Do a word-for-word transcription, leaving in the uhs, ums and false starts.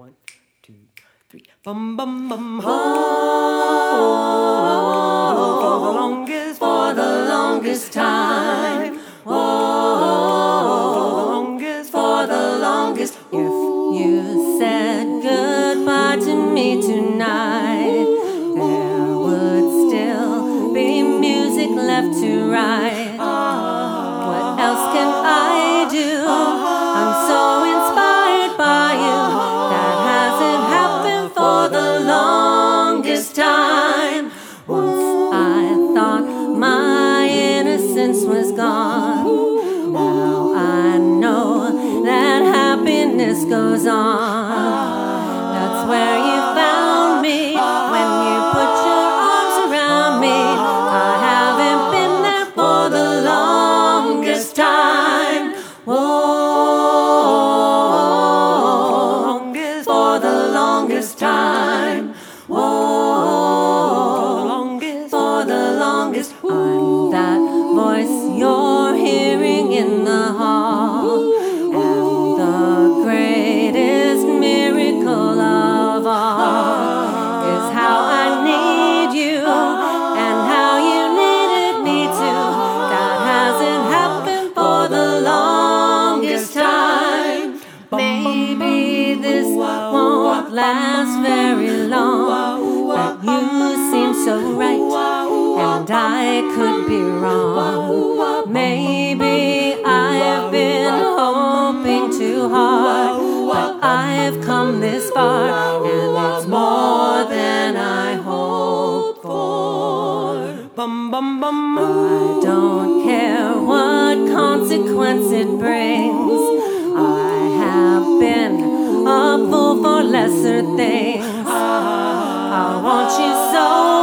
One, two, three. Bum bum bum. Oh, For the longest, for the longest time. Oh, for the longest, for the longest. If you said goodbye to me tonight, there would still be music left to write. What else can I do? I'm so inspired by you. That hasn't happened for the longest time. Once I thought my innocence was gone. Now I know that happiness goes on. That's where you found me when you put your arms around me. I haven't been there for the longest time. Whoa, for the longest time. Whoa, for the longest. I'm that voice you're hearing in the hall. And the greatest miracle of all is how I need you and how you needed me to. That hasn't happened for the longest time. Maybe this won't last very long, but you seem so right, and I could be wrong. Maybe I've been hoping too hard, but I've come this far, and it's more than I hoped for. bum bum bum. I don't care what consequence it brings. I have been a fool for lesser things. I want you so